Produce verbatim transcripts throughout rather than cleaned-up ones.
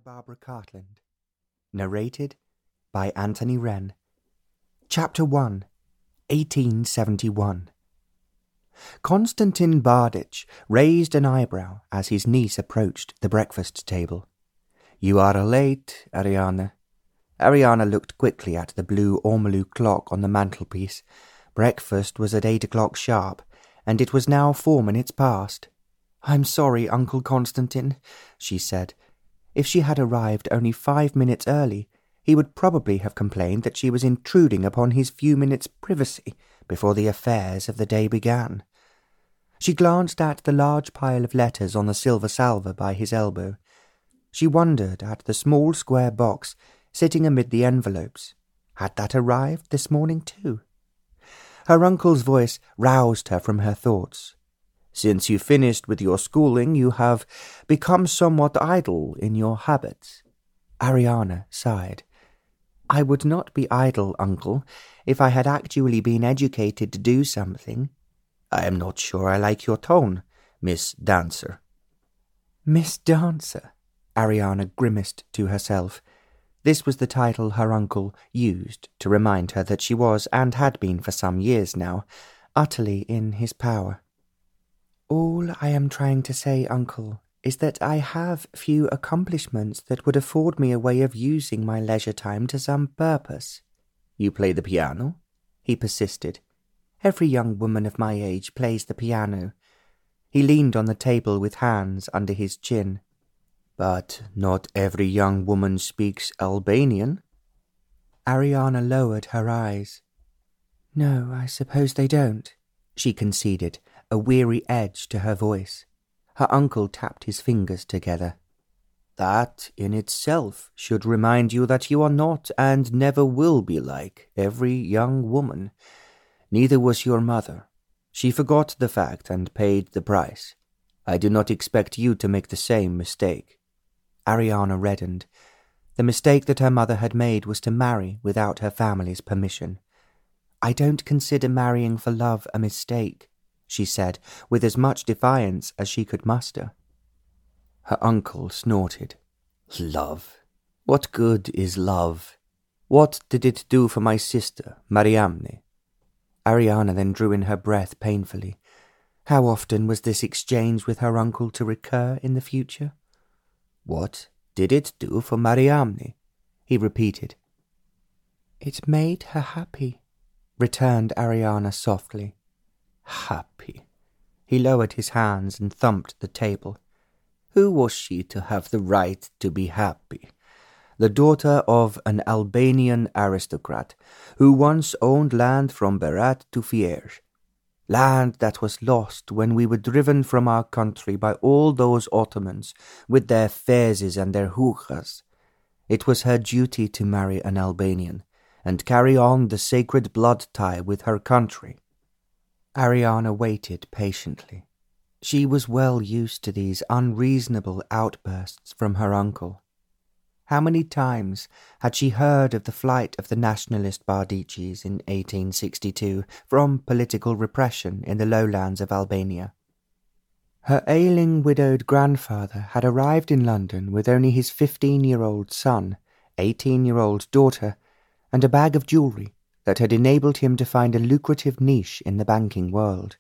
Barbara Cartland. Narrated by Anthony Wren. Chapter one, eighteen seventy-one. Konstantin Barditch raised an eyebrow as his niece approached the breakfast table. "You are late, Ariane." Ariane looked quickly at the blue ormolu clock on the mantelpiece. Breakfast was at eight o'clock sharp, and it was now four minutes past. "I'm sorry, Uncle Konstantin," she said. If she had arrived only five minutes early, he would probably have complained that she was intruding upon his few minutes' privacy before the affairs of the day began. She glanced at the large pile of letters on the silver salver by his elbow. She wondered at the small square box sitting amid the envelopes. Had that arrived this morning too? Her uncle's voice roused her from her thoughts. "Since you finished with your schooling, you have become somewhat idle in your habits." Ariane sighed. "I would not be idle, uncle, if I had actually been educated to do something." "I am not sure I like your tone, Miss Dancer." "Miss Dancer?" Ariane grimaced to herself. This was the title her uncle used to remind her that she was, and had been for some years now, utterly in his power. "All I am trying to say, uncle, is that I have few accomplishments that would afford me a way of using my leisure time to some purpose." "You play the piano?" he persisted. "Every young woman of my age plays the piano." He leaned on the table with hands under his chin. "But not every young woman speaks Albanian?" Ariane lowered her eyes. "No, I suppose they don't," she conceded, a weary edge to her voice. Her uncle tapped his fingers together. "That in itself should remind you that you are not and never will be like every young woman. Neither was your mother. She forgot the fact and paid the price. I do not expect you to make the same mistake." Ariane reddened. The mistake that her mother had made was to marry without her family's permission. "I don't consider marrying for love a mistake," she said, with as much defiance as she could muster. Her uncle snorted. "Love? What good is love? What did it do for my sister, Mariamne?" Ariane then drew in her breath painfully. How often was this exchange with her uncle to recur in the future? "What did it do for Mariamne?" he repeated. "It made her happy," returned Ariane softly. "Happy?" He lowered his hands and thumped the table. "Who was she to have the right to be happy? The daughter of an Albanian aristocrat who once owned land from Berat to Fierge, land that was lost when we were driven from our country by all those Ottomans with their fezes and their hookahs. It was her duty to marry an Albanian and carry on the sacred blood tie with her country." Ariane waited patiently. She was well used to these unreasonable outbursts from her uncle. How many times had she heard of the flight of the nationalist Barditchis in eighteen sixty-two from political repression in the lowlands of Albania? Her ailing widowed grandfather had arrived in London with only his fifteen-year-old son, eighteen-year-old daughter, and a bag of jewellery that had enabled him to find a lucrative niche in the banking world.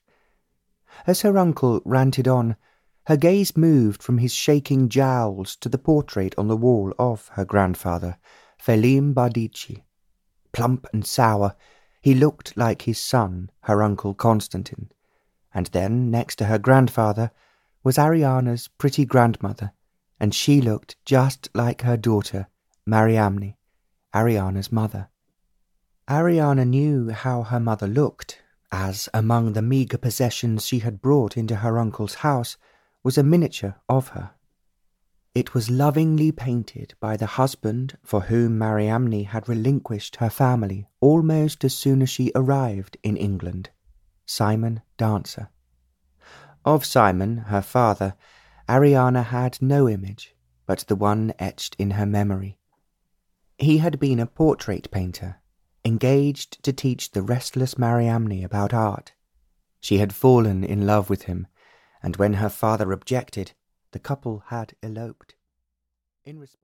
As her uncle ranted on, her gaze moved from his shaking jowls to the portrait on the wall of her grandfather, Felim Barditchi. Plump and sour, he looked like his son, her uncle Konstantin. And then, next to her grandfather, was Ariane's pretty grandmother, and she looked just like her daughter, Mariamne, Ariane's mother. Ariane knew how her mother looked, as, among the meagre possessions she had brought into her uncle's house, was a miniature of her. It was lovingly painted by the husband for whom Mariamne had relinquished her family almost as soon as she arrived in England, Simon Dancer. Of Simon, her father, Ariane had no image but the one etched in her memory. He had been a portrait painter, engaged to teach the restless Mariamne about art. She had fallen in love with him, and when her father objected, the couple had eloped. In response